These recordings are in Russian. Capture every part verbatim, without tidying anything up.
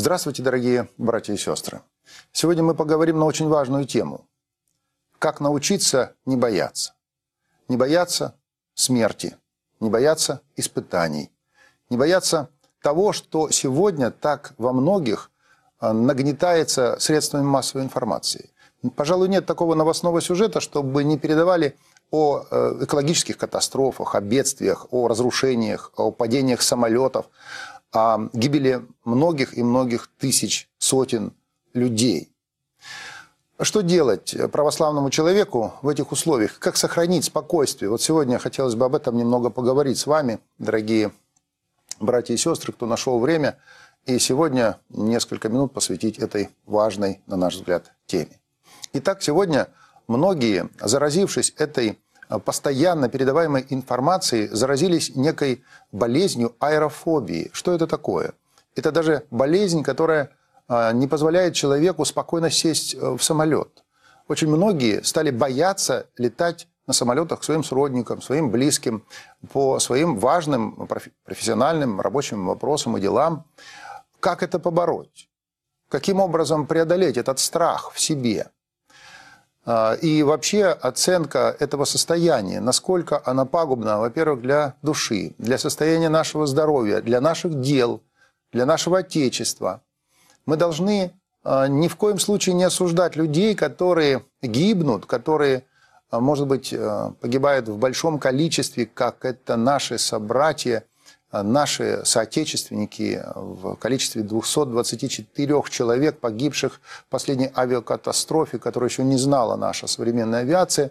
Здравствуйте, дорогие братья и сестры. Сегодня мы поговорим на очень важную тему. Как научиться не бояться. Не бояться смерти, не бояться испытаний, не бояться того, что сегодня так во многих нагнетается средствами массовой информации. Пожалуй, нет такого новостного сюжета, чтобы не передавали о экологических катастрофах, о бедствиях, о разрушениях, о падениях самолетов, о гибели многих и многих тысяч, сотен людей. Что делать православному человеку в этих условиях? Как сохранить спокойствие? Вот сегодня хотелось бы об этом немного поговорить с вами, дорогие братья и сестры, кто нашел время, и сегодня несколько минут посвятить этой важной, на наш взгляд, теме. Итак, сегодня многие, заразившись этой постоянно передаваемой информацией, заразились некой болезнью аэрофобии. Что это такое? Это даже болезнь, которая не позволяет человеку спокойно сесть в самолет. Очень многие стали бояться летать на самолетах к своим сродникам, своим близким, по своим важным профессиональным рабочим вопросам и делам. Как это побороть? Каким образом преодолеть этот страх в себе? И вообще оценка этого состояния, насколько она пагубна, во-первых, для души, для состояния нашего здоровья, для наших дел, для нашего Отечества. Мы должны ни в коем случае не осуждать людей, которые гибнут, которые, может быть, погибают в большом количестве, как это наши собратья, наши соотечественники в количестве двухсот двадцати четырёх человек, погибших в последней авиакатастрофе, которую еще не знала наша современная авиация.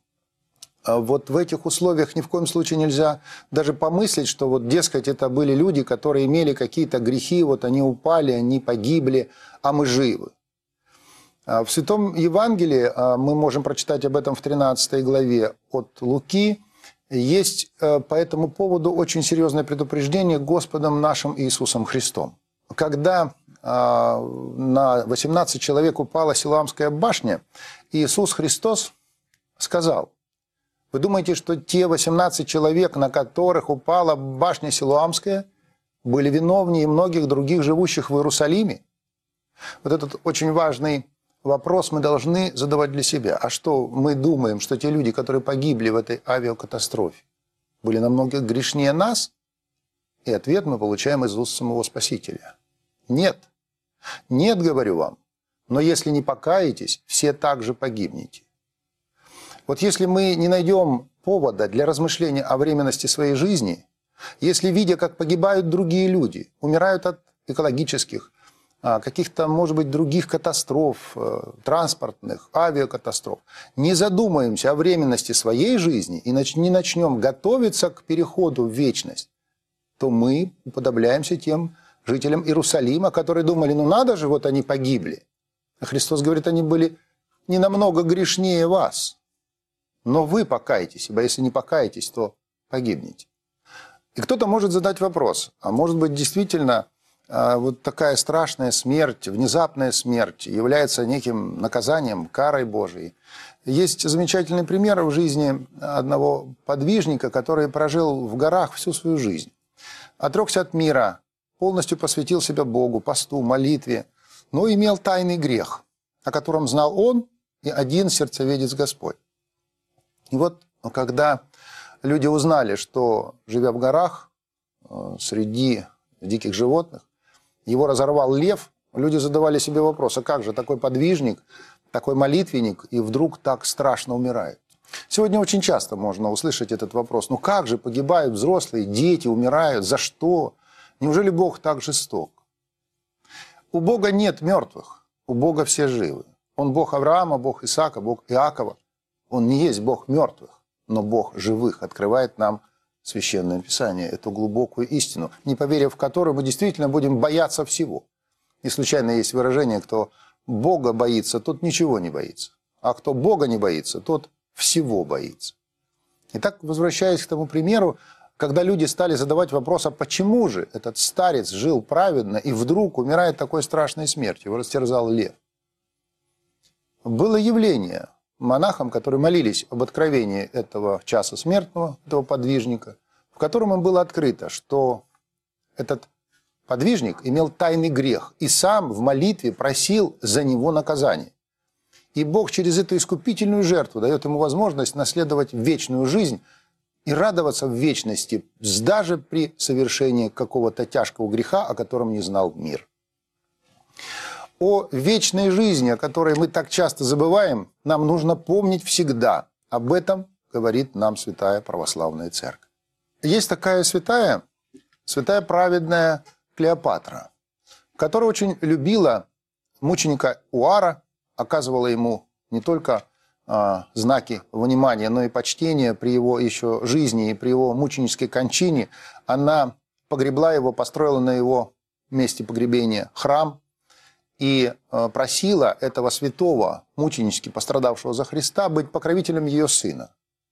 Вот в этих условиях ни в коем случае нельзя даже помыслить, что вот, дескать, это были люди, которые имели какие-то грехи, вот они упали, они погибли, а мы живы. В Святом Евангелии, мы можем прочитать об этом в тринадцатой главе от Луки, есть по этому поводу очень серьезное предупреждение Господом нашим Иисусом Христом. Когда на восемнадцать человек упала Силуамская башня, Иисус Христос сказал: вы думаете, что те восемнадцать человек, на которых упала башня Силуамская, были виновнее многих других живущих в Иерусалиме? Вот этот очень важный вопрос мы должны задавать для себя. А что мы думаем, что те люди, которые погибли в этой авиакатастрофе, были намного грешнее нас? И ответ мы получаем из уст самого Спасителя. Нет. Нет, говорю вам. Но если не покаетесь, все также погибнете. Вот если мы не найдем повода для размышления о временности своей жизни, если, видя, как погибают другие люди, умирают от экологических, каких-то, может быть, других катастроф, транспортных, авиакатастроф, не задумаемся о временности своей жизни и не начнем готовиться к переходу в вечность, то мы уподобляемся тем жителям Иерусалима, которые думали, ну надо же, вот они погибли. А Христос говорит, они были не намного грешнее вас. Но вы покаетесь, ибо если не покаетесь, то погибнете. И кто-то может задать вопрос, а может быть, действительно, вот такая страшная смерть, внезапная смерть является неким наказанием, карой Божией. Есть замечательный пример в жизни одного подвижника, который прожил в горах всю свою жизнь. Отрекся от мира, полностью посвятил себя Богу, посту, молитве, но имел тайный грех, о котором знал он и один сердцеведец Господь. И вот когда люди узнали, что, живя в горах, среди диких животных, его разорвал лев, люди задавали себе вопрос, а как же такой подвижник, такой молитвенник, и вдруг так страшно умирает? Сегодня очень часто можно услышать этот вопрос. Ну как же погибают взрослые, дети умирают, за что? Неужели Бог так жесток? У Бога нет мертвых, у Бога все живы. Он Бог Авраама, Бог Исаака, Бог Иакова. Он не есть Бог мертвых, но Бог живых, открывает нам Священное Писание, эту глубокую истину, не поверив в которую мы действительно будем бояться всего. И случайно есть выражение, кто Бога боится, тот ничего не боится. А кто Бога не боится, тот всего боится. Итак, возвращаясь к тому примеру, когда люди стали задавать вопрос, а почему же этот старец жил праведно и вдруг умирает такой страшной смертью, его растерзал лев. Было явление монахам, которые молились об откровении этого часа смертного, этого подвижника, в котором им было открыто, что этот подвижник имел тайный грех и сам в молитве просил за него наказание. И Бог через эту искупительную жертву дает ему возможность наследовать вечную жизнь и радоваться в вечности, даже при совершении какого-то тяжкого греха, о котором не знал мир. О вечной жизни, о которой мы так часто забываем, нам нужно помнить всегда. Об этом говорит нам Святая Православная Церковь. Есть такая святая, святая праведная Клеопатра, которая очень любила мученика Уара, оказывала ему не только э, знаки внимания, но и почтения при его еще жизни и при его мученической кончине. Она погребла его, построила на его месте погребения храм и э, просила этого святого, мученически пострадавшего за Христа, быть покровителем ее сына.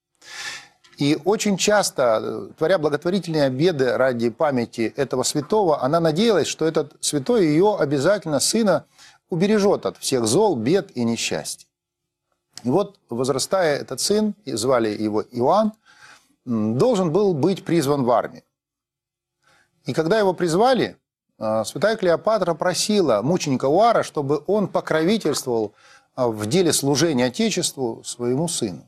И очень часто, творя благотворительные обеды ради памяти этого святого, она надеялась, что этот святой ее обязательно сына убережет от всех зол, бед и несчастий. И вот, возрастая этот сын, звали его Иоанн, должен был быть призван в армию. И когда его призвали, святая Клеопатра просила мученика Уара, чтобы он покровительствовал в деле служения Отечеству своему сыну.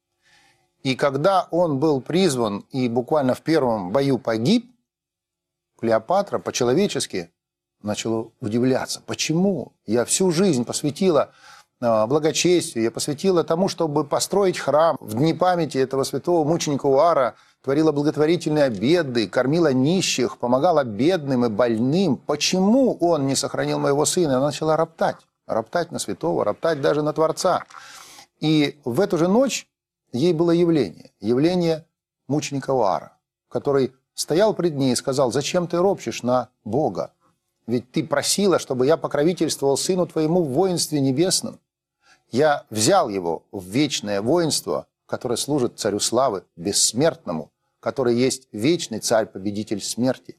И когда он был призван и буквально в первом бою погиб, Клеопатра по-человечески начала удивляться. Почему? Я всю жизнь посвятила благочестию, я посвятила тому, чтобы построить храм. В дни памяти этого святого мученика Уара творила благотворительные обеды, кормила нищих, помогала бедным и больным. Почему он не сохранил моего сына? Она начала роптать. Роптать на святого, роптать даже на Творца. И в эту же ночь ей было явление. Явление мученика Уара, который стоял пред ней и сказал: «Зачем ты ропщешь на Бога? Ведь ты просила, чтобы я покровительствовал сыну твоему в воинстве небесном. Я взял его в вечное воинство, которое служит царю славы, бессмертному, который есть вечный царь-победитель смерти».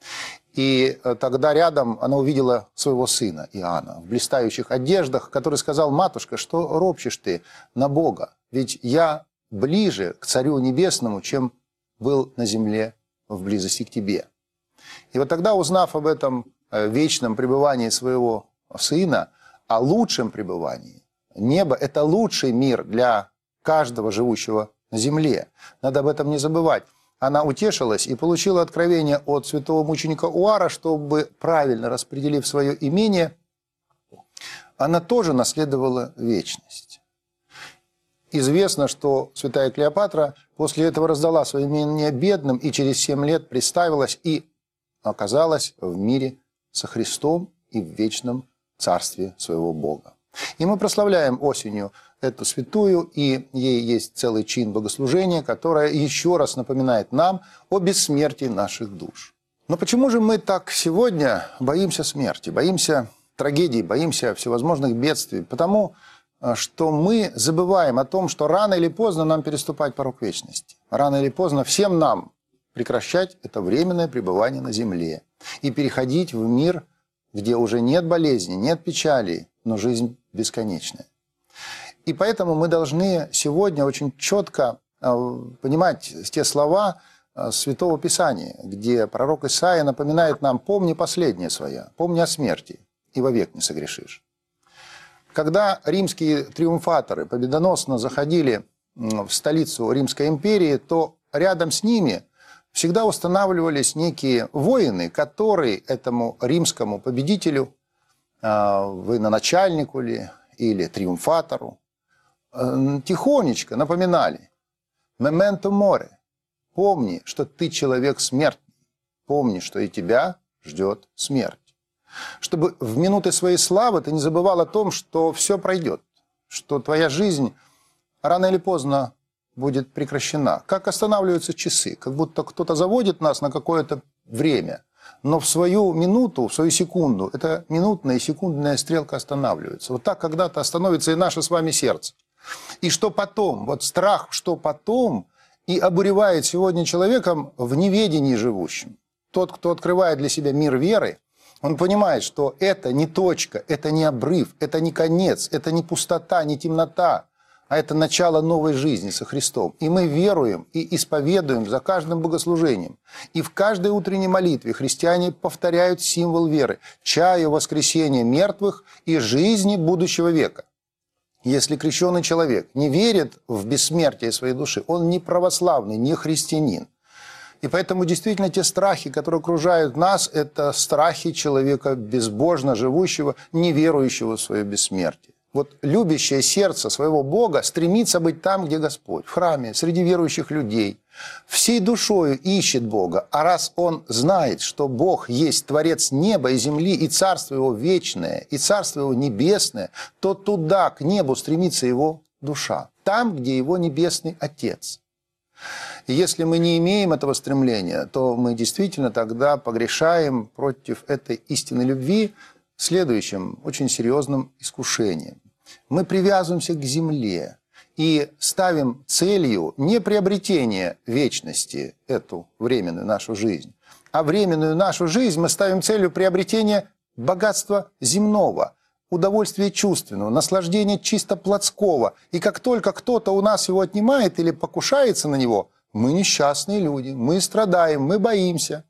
И тогда рядом она увидела своего сына Иоанна в блистающих одеждах, который сказал: «Матушка, что ропщешь ты на Бога? Ведь я ближе к Царю Небесному, чем был на земле в близости к тебе». И вот тогда, узнав об этом вечном пребывании своего сына, о лучшем пребывании, небо – это лучший мир для каждого живущего на земле. Надо об этом не забывать. Она утешилась и получила откровение от святого мученика Уара, чтобы, правильно распределив свое имение, она тоже наследовала вечность. Известно, что святая Клеопатра после этого раздала свое имение бедным и через семь лет представилась и оказалась в мире со Христом и в вечном царстве своего Бога. И мы прославляем осенью эту святую, и ей есть целый чин богослужения, которое еще раз напоминает нам о бессмертии наших душ. Но почему же мы так сегодня боимся смерти, боимся трагедий, боимся всевозможных бедствий? Потому что мы забываем о том, что рано или поздно нам переступать порог вечности. Рано или поздно всем нам прекращать это временное пребывание на земле и переходить в мир, где уже нет болезни, нет печали, но жизнь бесконечная. И поэтому мы должны сегодня очень четко понимать те слова Святого Писания, где пророк Исаия напоминает нам: «Помни последнее свое, помни о смерти, и вовек не согрешишь». Когда римские триумфаторы победоносно заходили в столицу Римской империи, то рядом с ними всегда устанавливались некие воины, которые этому римскому победителю, военачальнику ли, или триумфатору, тихонечко напоминали: «Мементо море, помни, что ты человек смертный, помни, что и тебя ждет смерть». Чтобы в минуты своей славы ты не забывал о том, что все пройдет, что твоя жизнь рано или поздно будет прекращена. Как останавливаются часы, как будто кто-то заводит нас на какое-то время, но в свою минуту, в свою секунду, эта минутная и секундная стрелка останавливается. Вот так когда-то остановится и наше с вами сердце. И что потом? Вот страх, что потом, и обуревает сегодня человеком в неведении живущим. Тот, кто открывает для себя мир веры, он понимает, что это не точка, это не обрыв, это не конец, это не пустота, не темнота, а это начало новой жизни со Христом. И мы веруем и исповедуем за каждым богослужением. И в каждой утренней молитве христиане повторяют символ веры – чаю воскресения мертвых и жизни будущего века. Если крещеный человек не верит в бессмертие своей души, он не православный, не христианин. И поэтому действительно те страхи, которые окружают нас, это страхи человека безбожно живущего, не верующего в свое бессмертие. Вот любящее сердце своего Бога стремится быть там, где Господь, в храме, среди верующих людей. Всей душою ищет Бога, а раз он знает, что Бог есть Творец неба и земли, и Царство Его вечное, и Царство Его небесное, то туда, к небу, стремится его душа, там, где его Небесный Отец. И если мы не имеем этого стремления, то мы действительно тогда погрешаем против этой истинной любви следующим очень серьезным искушением. Мы привязываемся к земле и ставим целью не приобретение вечности, эту временную нашу жизнь, а временную нашу жизнь мы ставим целью приобретения богатства земного, удовольствия чувственного, наслаждения чисто плотского. И как только кто-то у нас его отнимает или покушается на него, мы несчастные люди, мы страдаем, мы боимся.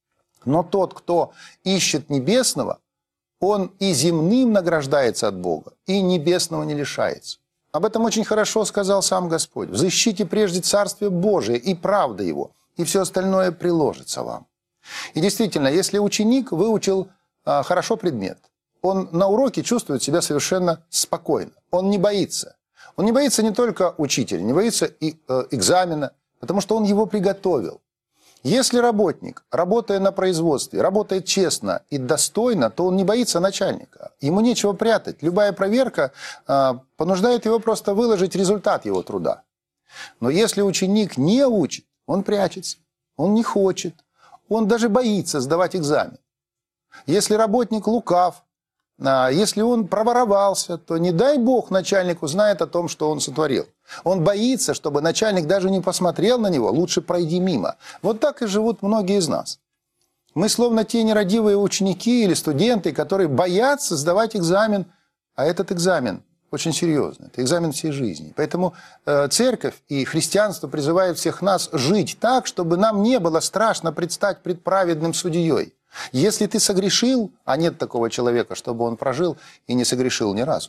Но тот, кто ищет небесного, он и земным награждается от Бога, и небесного не лишается. Об этом очень хорошо сказал сам Господь. «Взыщите прежде Царствие Божие и правда Его, и все остальное приложится вам». И действительно, если ученик выучил а, хорошо предмет, он на уроке чувствует себя совершенно спокойно, он не боится. Он не боится не только учителя, не боится и э, экзамена, потому что он его приготовил. Если работник, работая на производстве, работает честно и достойно, то он не боится начальника. Ему нечего прятать. Любая проверка э, понуждает его просто выложить результат его труда. Но если ученик не учит, он прячется, он не хочет, он даже боится сдавать экзамен. Если работник лукав, э, если он проворовался, то не дай бог начальник узнает о том, что он сотворил. Он боится, чтобы начальник даже не посмотрел на него, лучше пройди мимо. Вот так и живут многие из нас. Мы словно те нерадивые ученики или студенты, которые боятся сдавать экзамен, а этот экзамен очень серьезный, это экзамен всей жизни. Поэтому э, церковь и христианство призывают всех нас жить так, чтобы нам не было страшно предстать пред праведным судьей. Если ты согрешил, а нет такого человека, чтобы он прожил и не согрешил ни разу,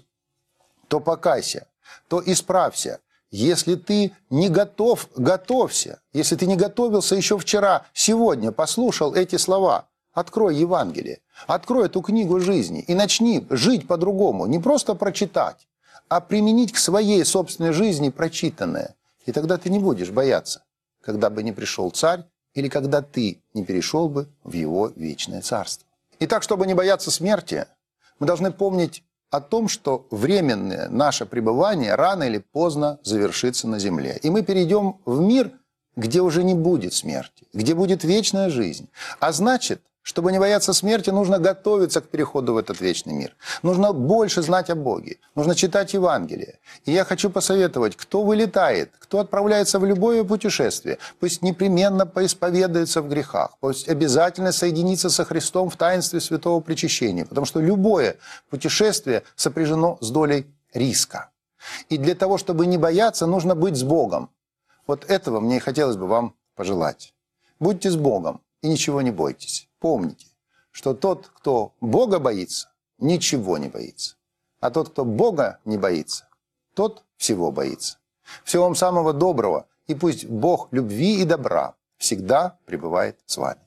то покайся, то исправься. Если ты не готов, готовься. Если ты не готовился еще вчера, сегодня послушал эти слова, открой Евангелие, открой эту книгу жизни и начни жить по-другому. Не просто прочитать, а применить к своей собственной жизни прочитанное. И тогда ты не будешь бояться, когда бы не пришел царь или когда ты не перешел бы в его вечное царство. Итак, чтобы не бояться смерти, мы должны помнить о том, что временное наше пребывание рано или поздно завершится на земле. И мы перейдем в мир, где уже не будет смерти, где будет вечная жизнь. А значит, чтобы не бояться смерти, нужно готовиться к переходу в этот вечный мир. Нужно больше знать о Боге, нужно читать Евангелие. И я хочу посоветовать, кто вылетает, кто отправляется в любое путешествие, пусть непременно поисповедается в грехах, пусть обязательно соединится со Христом в таинстве святого причащения, потому что любое путешествие сопряжено с долей риска. И для того, чтобы не бояться, нужно быть с Богом. Вот этого мне и хотелось бы вам пожелать. Будьте с Богом и ничего не бойтесь. Помните, что тот, кто Бога боится, ничего не боится. А тот, кто Бога не боится, тот всего боится. Всего вам самого доброго, и пусть Бог любви и добра всегда пребывает с вами.